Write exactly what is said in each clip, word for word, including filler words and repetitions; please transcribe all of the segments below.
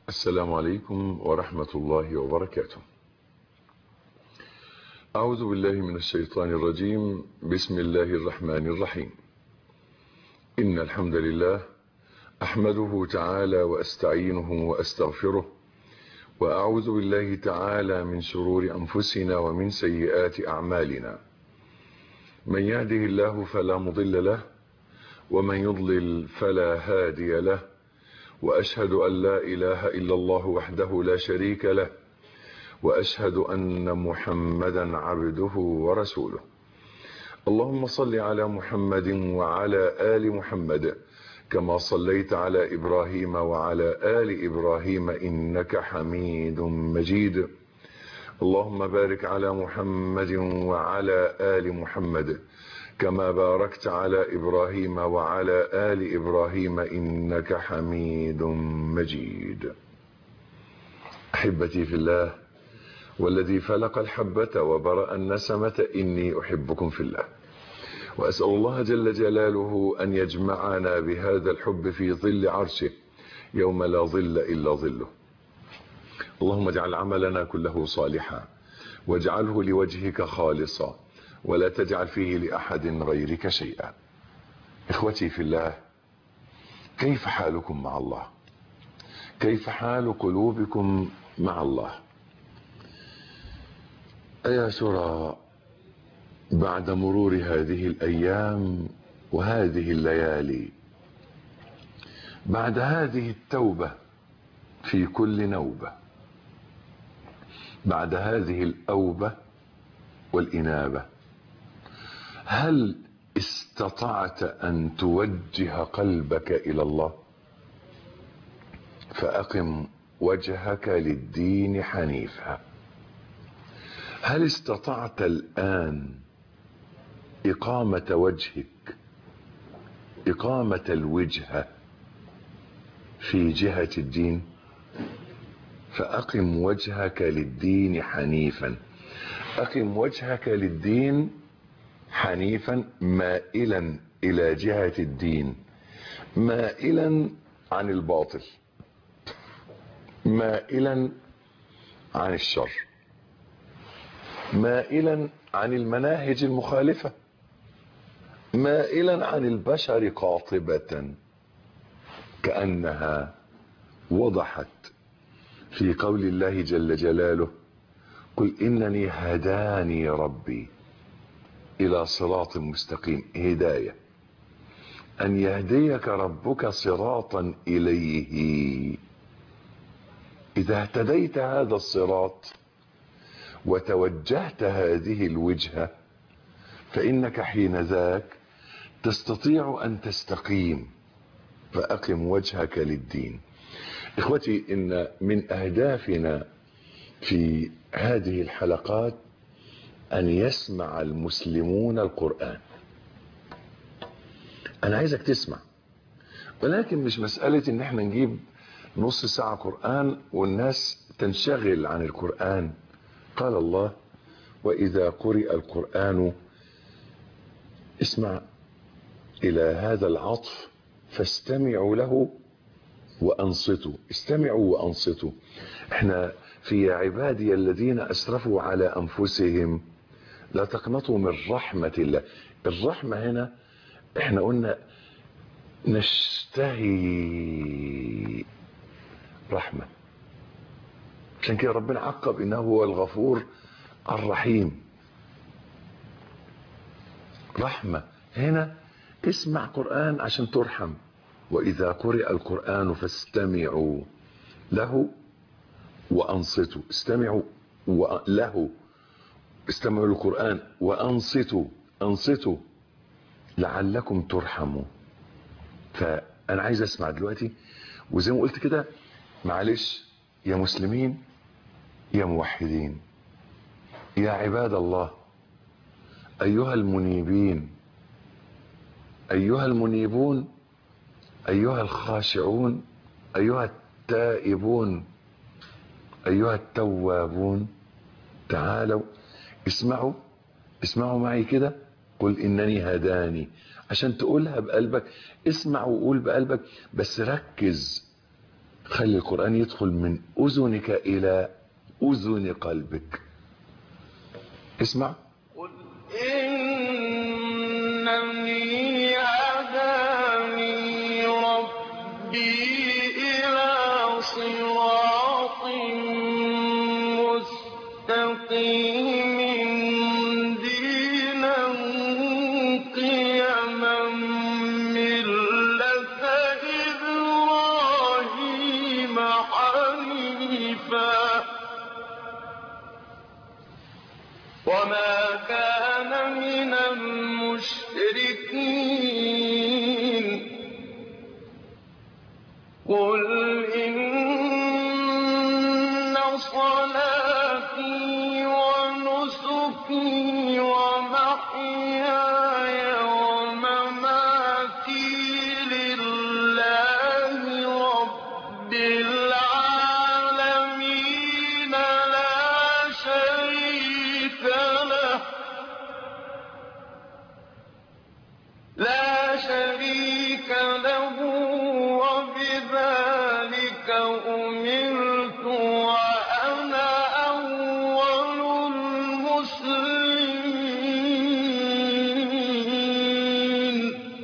السلام عليكم ورحمة الله وبركاته. أعوذ بالله من الشيطان الرجيم. بسم الله الرحمن الرحيم. إن الحمد لله أحمده تعالى وأستعينه وأستغفره، وأعوذ بالله تعالى من شرور أنفسنا ومن سيئات أعمالنا. من يهده الله فلا مضل له، ومن يضلل فلا هادي له، وأشهد أن لا إله إلا الله وحده لا شريك له، وأشهد أن محمدا عبده ورسوله. اللهم صل على محمد وعلى آل محمد كما صليت على إبراهيم وعلى آل إبراهيم إنك حميد مجيد. اللهم بارك على محمد وعلى آل محمد كما باركت على إبراهيم وعلى آل إبراهيم إنك حميد مجيد. أحبتي في الله، والذي فلق الحبة وبرأ النسمة إني أحبكم في الله، وأسأل الله جل جلاله أن يجمعنا بهذا الحب في ظل عرشه يوم لا ظل إلا ظله. اللهم اجعل عملنا كله صالحا، واجعله لوجهك خالصا، ولا تجعل فيه لأحد غيرك شيئا. إخوتي في الله، كيف حالكم مع الله؟ كيف حال قلوبكم مع الله؟ أيا ترى بعد مرور هذه الأيام وهذه الليالي، بعد هذه التوبة في كل نوبة، بعد هذه الأوبة والإنابة، هل استطعت أن توجه قلبك إلى الله؟ فأقم وجهك للدين حنيفا. هل استطعت الآن إقامة وجهك، إقامة الوجهة في جهة الدين؟ فأقم وجهك للدين حنيفا. أقم وجهك للدين حنيفا، مائلا إلى جهة الدين، مائلا عن الباطل، مائلا عن الشر، مائلا عن المناهج المخالفة، مائلا عن البشر قاطبة، كأنها وضحت في قول الله جل جلاله: قل إنني هداني ربي إلى صراط مستقيم. هداية، أن يهديك ربك صراطا إليه. إذا اهتديت هذا الصراط وتوجهت هذه الوجهة، فإنك حين ذاك تستطيع أن تستقيم. فأقم وجهك للدين. إخوتي، إن من أهدافنا في هذه الحلقات أن يسمع المسلمون القرآن. أنا عايزك تسمع، ولكن مش مسألة إن احنا نجيب نص ساعة قرآن والناس تنشغل عن القرآن. قال الله: وإذا قرئ القرآن، اسمع إلى هذا العطف، فاستمعوا له وأنصتوا. استمعوا وأنصتوا. احنا في عبادي الذين أسرفوا على أنفسهم لا تقنطوا من رحمة الله. الرحمة هنا احنا قلنا نشتهي رحمة، عشان كده ربنا عقب إنه هو الغفور الرحيم. رحمة هنا، اسمع قرآن عشان ترحم. وإذا قرئ القرآن فاستمعوا له وأنصتوا. استمعوا له، استمعوا للقرآن وأنصتوا، أنصتوا لعلكم ترحموا. فأنا عايز أسمع دلوقتي، وزي ما قلت كده، معلش يا مسلمين، يا موحدين، يا عباد الله، أيها المنيبين، أيها المنيبون، أيها الخاشعون، أيها التائبون، أيها التوابون، تعالوا اسمعوا، اسمعوا معي كده. قل إنني هداني، عشان تقولها بقلبك. اسمع وقول بقلبك، بس ركز خلي القرآن يدخل من أذنك إلى أذن قلبك. اسمع. قل إنني هداني ربي إلى صراط مستقيم دينا قيما ملة إبراهيم حنيفا وما كان من المشركين قل إن صلاتي ونسكي ومحياي ومماتي لله رب العالمين لا شريك له لا شريك له وبذلك أمرت وأنا أول المسلمين.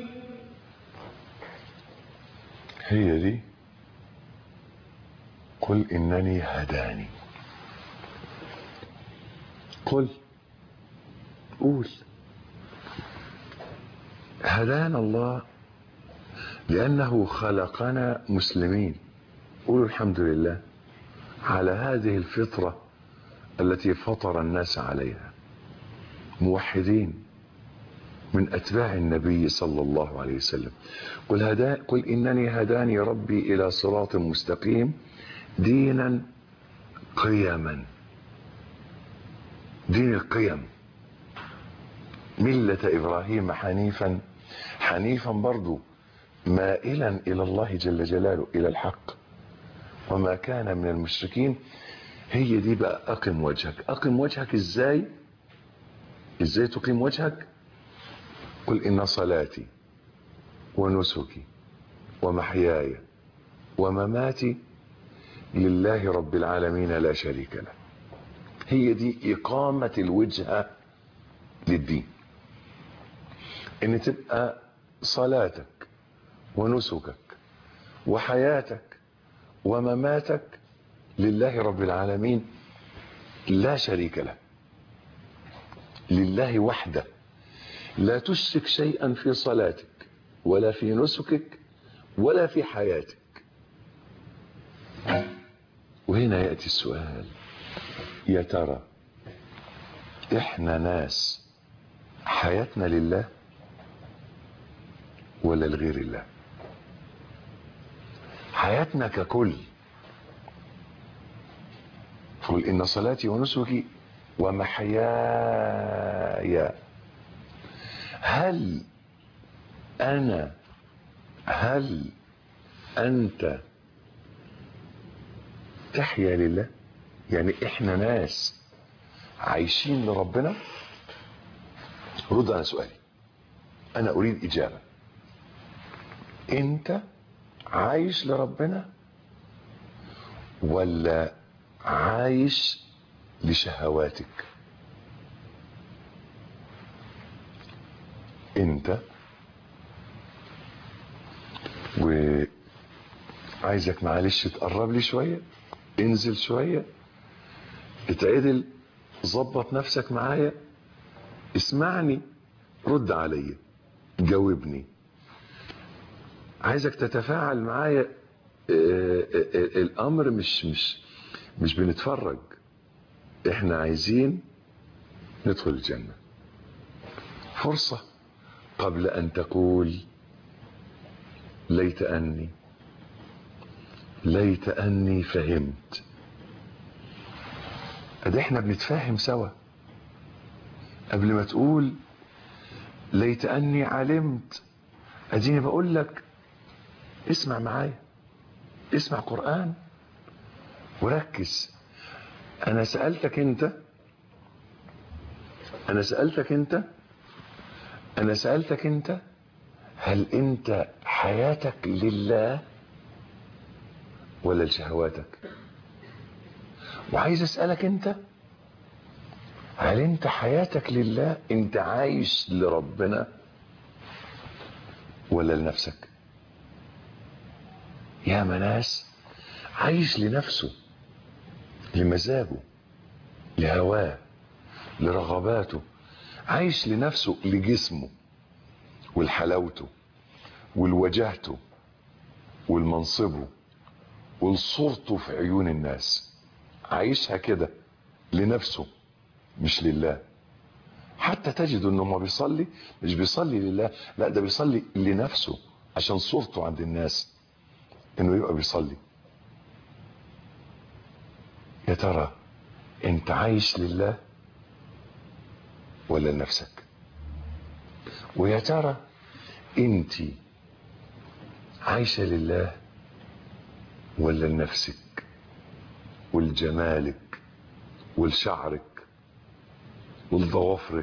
هي دي. قل إنني هداني. قل قول هدانا الله لأنه خلقنا مسلمين. قولوا الحمد لله على هذه الفطرة التي فطر الناس عليها، موحدين من أتباع النبي صلى الله عليه وسلم. قل, هدا قل إنني هداني ربي إلى صراط مستقيم دينا قيما. دين القيم، ملة إبراهيم حنيفا. حنيفا برضو مائلا إلى الله جل جلاله، إلى الحق، وما كان من المشركين. هي دي بقى أقم وجهك. أقم وجهك إزاي؟ إزاي تقيم وجهك؟ قل إن صلاتي ونسكي ومحياي ومماتي لله رب العالمين لا شريك له. هي دي إقامة الوجهة للدين، إن تبقى صلاتك ونسكك وحياتك ومماتك لله رب العالمين لا شريك له، لله وحده. لا تشرك شيئا في صلاتك ولا في نسكك ولا في حياتك. وهنا يأتي السؤال، يا ترى احنا ناس حياتنا لله ولا لغير الله؟ حياتنا ككل. قل إن صلاتي ونسكي ومحياي. هل أنا هل أنت تحيا لله؟ يعني إحنا ناس عايشين لربنا؟ رد على سؤالي، أنا أريد إجابة. أنت عايش لربنا ولا عايش لشهواتك؟ انت وعايزك معلش تقرب لي شوية، انزل شوية، اتعدل، ظبط نفسك معايا، اسمعني، رد عليا، جاوبني. عايزك تتفاعل معايا. الامر مش مش مش بنتفرج، احنا عايزين ندخل الجنة. فرصة قبل ان تقول ليت اني ليت اني فهمت. ادي احنا بنتفاهم سوا. قبل ما تقول ليت اني علمت، اديني بقول لك اسمع معايا، اسمع قرآن وركز. انا سألتك انت انا سألتك انت انا سألتك انت هل انت حياتك لله ولا لشهواتك؟ وعايز اسألك انت، هل انت حياتك لله؟ انت عايش لربنا ولا لنفسك؟ يا ناس عايش لنفسه، لمزاجه، لهواه، لرغباته، عايش لنفسه، لجسمه ولحلاوته ولوجهته ولمنصبه ولصورته في عيون الناس. عايشها كده لنفسه مش لله. حتى تجد انه ما بيصلي، مش بيصلي لله، لا ده بيصلي لنفسه عشان صورته عند الناس انه يبقى بيصلي. يا ترى انت عايش لله ولا لنفسك؟ ويا ترى انت عايشة لله ولا لنفسك ولجمالك ولشعرك ولضوافرك؟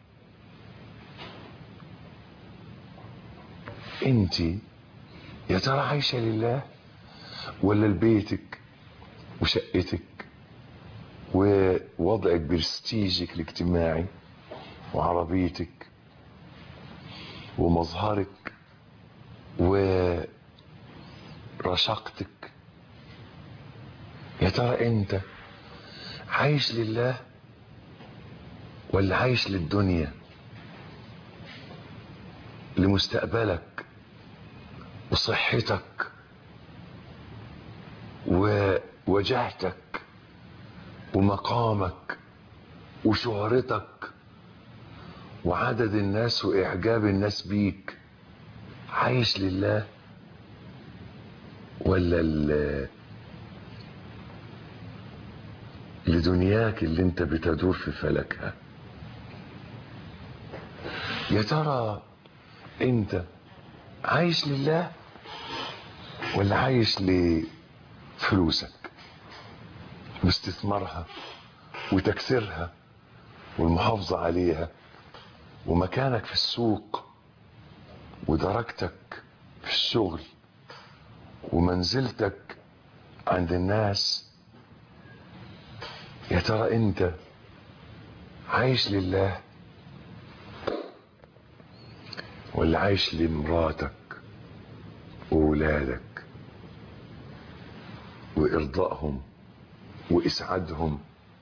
انت يا ترى عايشة لله ولا لبيتك وشقتك ووضعك برستيجك الاجتماعي وعربيتك ومظهرك ورشاقتك؟ يا ترى انت عايش لله ولا عايش للدنيا، لمستقبلك وصحتك ووجهتك ومقامك وشهرتك وعدد الناس واعجاب الناس بيك؟ عايش لله ولا ل... لدنياك اللي انت بتدور في فلكها؟ يا ترى انت عايش لله ولا عايش لفلوسك واستثمارها وتكسيرها والمحافظة عليها ومكانك في السوق ودرجتك في الشغل ومنزلتك عند الناس؟ يا ترى انت عايش لله ولا عايش لمراتك وولادك وارضائهم واسعادهم؟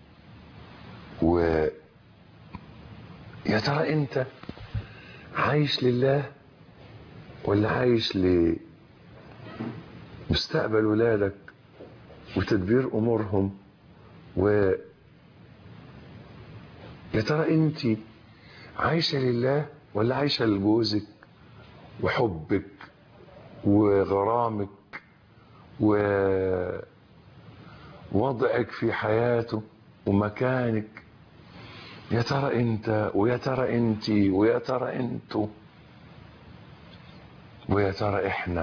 و يا ترى انت عايش لله ولا عايش لمستقبل ولادك وتدبير امورهم؟ و يا ترى انت عايشة لله ولا عايشة لجوزك وحبك وغرامك ووضعك في حياته ومكانك؟ يا ترى انت ويا ترى انت ويا ترى انتوا ويا ترى احنا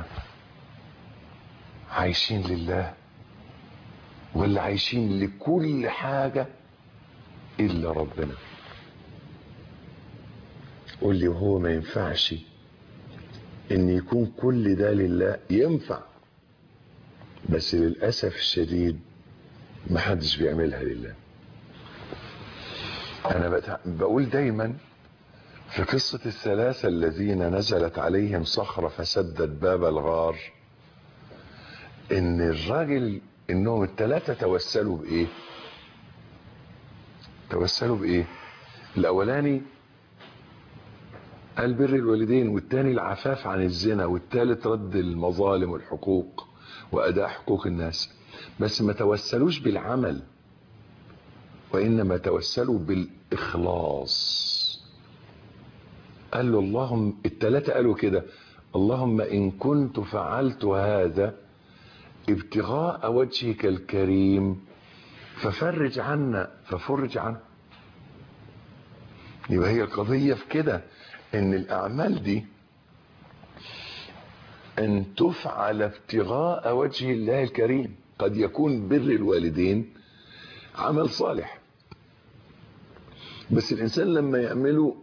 عايشين لله ولا عايشين لكل حاجة الا ربنا؟ قول لي. وهو ما ينفعش ان يكون كل ده لله؟ ينفع، بس للأسف الشديد محدش بيعملها لله. انا بقول دايما في قصة الثلاثة الذين نزلت عليهم صخرة فسدت باب الغار، ان الراجل انهم الثلاثة توسلوا بايه؟ توسلوا بايه؟ الاولاني قال بر الوالدين، والتاني العفاف عن الزنا، والتالت رد المظالم والحقوق واداء حقوق الناس. بس ما توسلوش بالعمل، وانما توسلوا بالاخلاص. قال له اللهم، التلاتة قالوا كده: اللهم ان كنت فعلت هذا ابتغاء وجهك الكريم ففرج عنا، ففرج عنا. يبقى هي القضية في كده، ان الاعمال دي ان تفعل ابتغاء وجه الله الكريم. قد يكون بر الوالدين عمل صالح، بس الانسان لما يعمله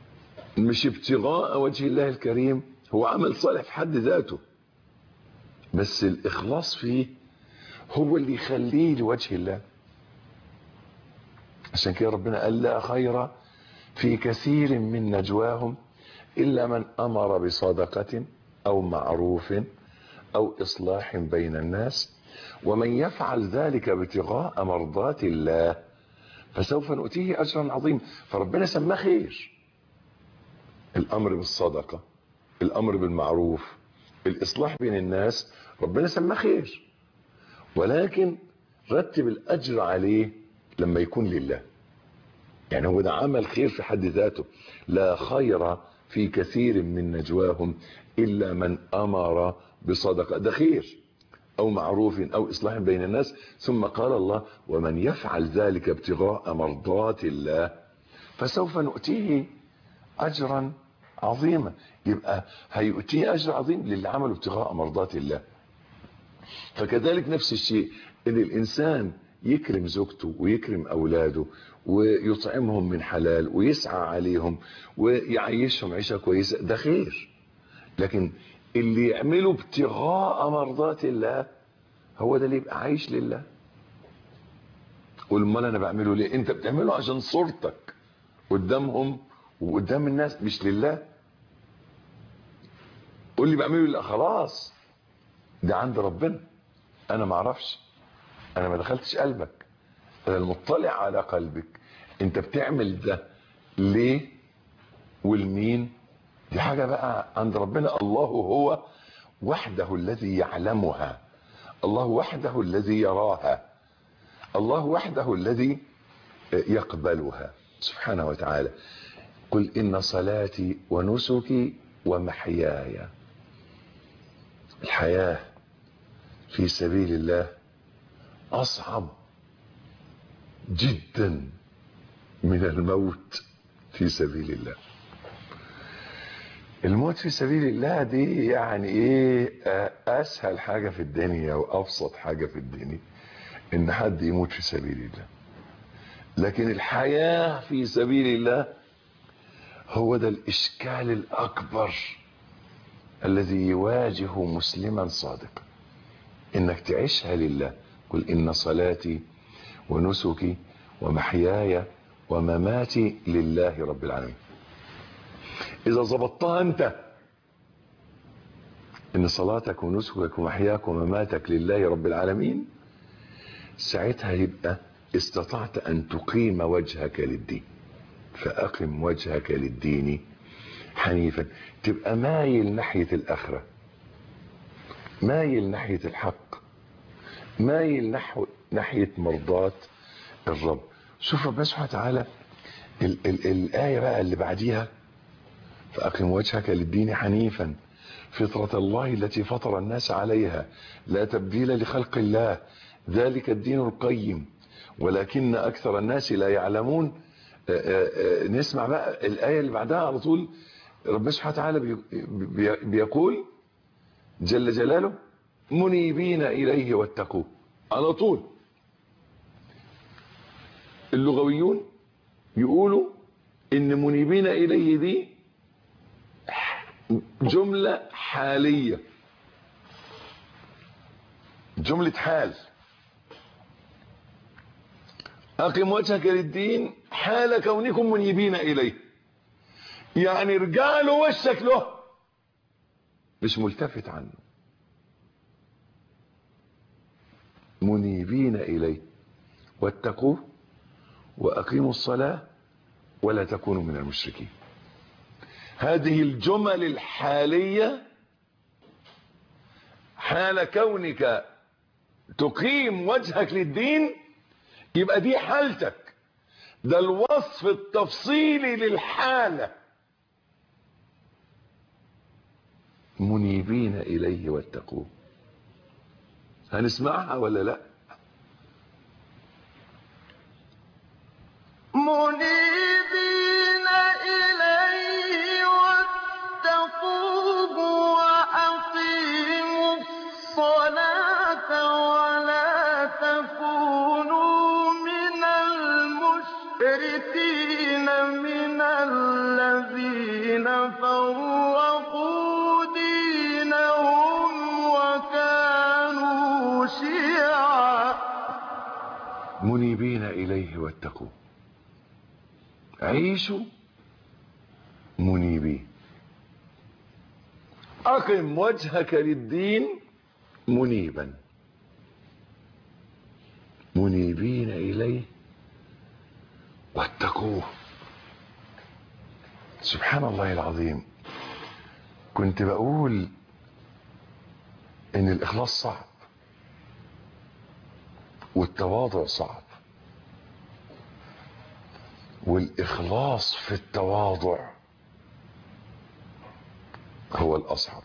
مش ابتغاء وجه الله الكريم هو عمل صالح في حد ذاته، بس الإخلاص فيه هو اللي يخليه لوجه الله. عشان كده ربنا قال لا خير في كثير من نجواهم إلا من أمر بصدقة أو معروف أو إصلاح بين الناس ومن يفعل ذلك ابتغاء مرضات الله فسوف نؤتيه أجرا عظيما. فربنا سماه خير، الأمر بالصدقة، الأمر بالمعروف، الإصلاح بين الناس، ربنا سماه خير، ولكن رتب الأجر عليه لما يكون لله. يعني هو ده عمل خير في حد ذاته. لا خير في كثير من نجواهم إلا من أمر بصدقة، ده خير، أو معروف أو إصلاح بين الناس. ثم قال الله ومن يفعل ذلك ابتغاء مرضات الله فسوف نؤتيه أجرا عظيما. يبقى هيؤتيه أجر عظيم للي عمله ابتغاء مرضات الله. فكذلك نفس الشيء ان الانسان يكرم زوجته ويكرم اولاده ويطعمهم من حلال ويسعى عليهم ويعيشهم عيشة كويسة، ده خير. لكن اللي يعمله ابتغاء مرضات الله هو ده اللي يبقى عايش لله. قول امال انا بعمله ليه؟ انت بتعمله عشان صورتك قدامهم وقدام الناس، مش لله. قول لي بعمله لله، خلاص ده عند ربنا، انا ما اعرفش، انا ما دخلتش قلبك، انا المطلع على قلبك. انت بتعمل ده ليه والمين؟ دي حاجة بقى عند ربنا. الله هو وحده الذي يعلمها، الله وحده الذي يراها، الله وحده الذي يقبلها سبحانه وتعالى. قل إن صلاتي ونسكي ومحياي. الحياة في سبيل الله أصعب جدا من الموت في سبيل الله. الموت في سبيل الله دي يعني ايه؟ اسهل حاجة في الدنيا وابسط حاجة في الدنيا ان حد يموت في سبيل الله. لكن الحياة في سبيل الله هو ده الاشكال الاكبر الذي يواجه مسلما صادقا، انك تعيشها لله. قل ان صلاتي ونسكي ومحياي ومماتي لله رب العالمين. اذا ظبطتها انت ان صلاتك ونسكك ومحياك ومماتك لله رب العالمين، ساعتها يبقى استطعت ان تقيم وجهك للدين. فاقم وجهك للدين حنيفا، تبقى مايل ناحية الاخرة، مايل ناحية الحق، مايل نحو ناحية مرضات الرب. شوف ربنا سبحانه وتعالى ال ال الآية بقى اللي بعديها فأقم وجهك للدين حنيفا فطرة الله التي فطر الناس عليها لا تبديل لخلق الله ذلك الدين القيم ولكن أكثر الناس لا يعلمون. آآ آآ نسمع بقى الآية اللي بعدها على طول. ربنا سبحانه وتعالى بي بي بيقول جل جلاله منيبين إليه واتقوه. على طول اللغويون يقولوا إن منيبين إليه دي جملة حالية، جملة حال. أقم وجهك للدين حال كونكم منيبين إليه، يعني ارجع له وشك له، مش ملتفت عنه. منيبين إليه واتقوه وأقيموا الصلاة ولا تكونوا من المشركين. هذه الجمل الحالية حال كونك تقيم وجهك للدين، يبقى دي حالتك، ده الوصف التفصيلي للحالة. منيبين إليه واتقوه. هنسمعها ولا لا؟ منيبين إليه واتقوه وأقيموا الصلاة ولا تكونوا من المشركين من الذين فرقوا دينهم وكانوا منيبين إليه واتقوا. عيشوا منيبين. أقم وجهك للدين منيبا، منيبين إليه واتقوه. سبحان الله العظيم. كنت بقول ان الاخلاص صعب والتواضع صعب، والاخلاص في التواضع هو الاصعب.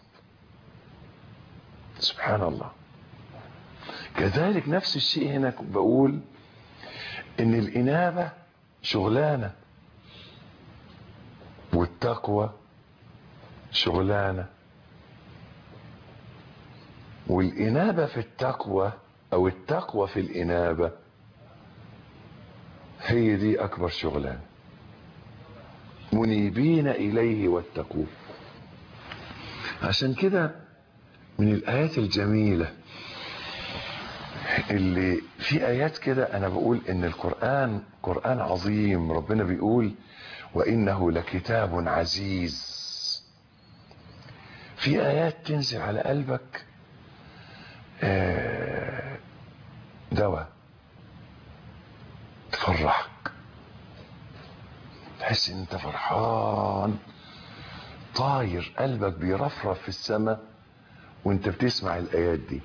سبحان الله. كذلك نفس الشيء هنا بقول ان الانابة شغلانة والتقوى شغلانة. والإنابة في التقوى أو التقوى في الإنابة هي دي أكبر شغلانة. منيبين إليه واتقوه. عشان كده من الآيات الجميلة اللي في آيات كده أنا بقول إن القرآن قرآن عظيم. ربنا بيقول وإنه لكتاب عزيز. في آيات تنزل على قلبك دواء تفرحك، تحس ان انت فرحان طاير، قلبك بيرفرف في السماء وانت بتسمع الآيات دي.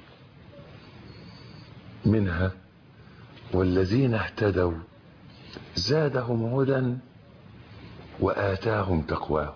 منها والذين اهتدوا زادهم هدى وآتاهم تقواهم.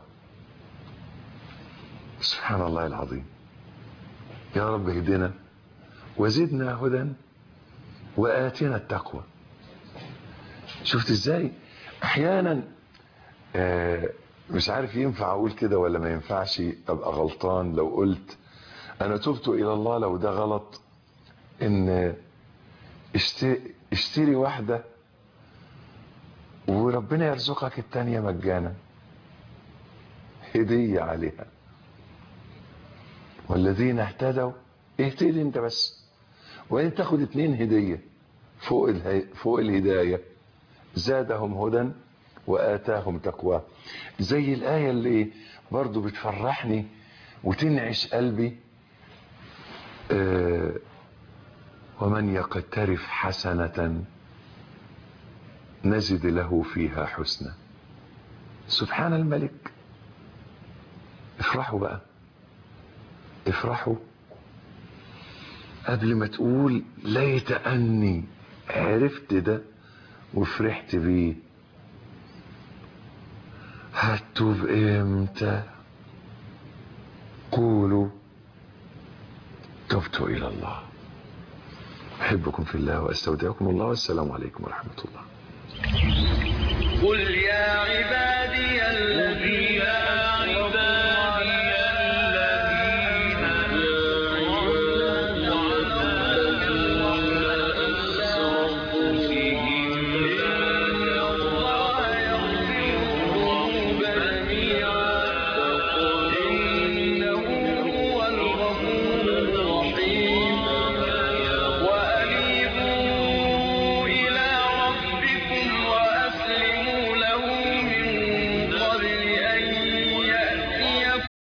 سبحان الله العظيم. يا رب اهدنا وزدنا هدى وآتنا التقوى. شفت ازاي احيانا آه مش عارف ينفع اقول كده ولا ما ينفعش، ابقى غلطان لو قلت انا تبت الى الله. لو ده غلط ان اشتري واحدة وربنا يرزقك التانية مجانا، هدية عليها. والذين اهتدوا، اهتدي انت بس، وان تاخد اتنين هدية فوق فوق الهداية. زادهم هدى وآتاهم تقواه. زي الآية اللي برضو بتفرحني وتنعش قلبي. آه ومن يقترف حسنة نزد له فيها حسنة. سبحان الملك. افرحوا بقى، افرحوا قبل ما تقول ليت أني عرفت ده وفرحت بيه. هتوب امتى؟ قولوا تبت إلى الله. أحبكم في الله وأستودعكم الله، والسلام عليكم ورحمة الله. قل يا عبادي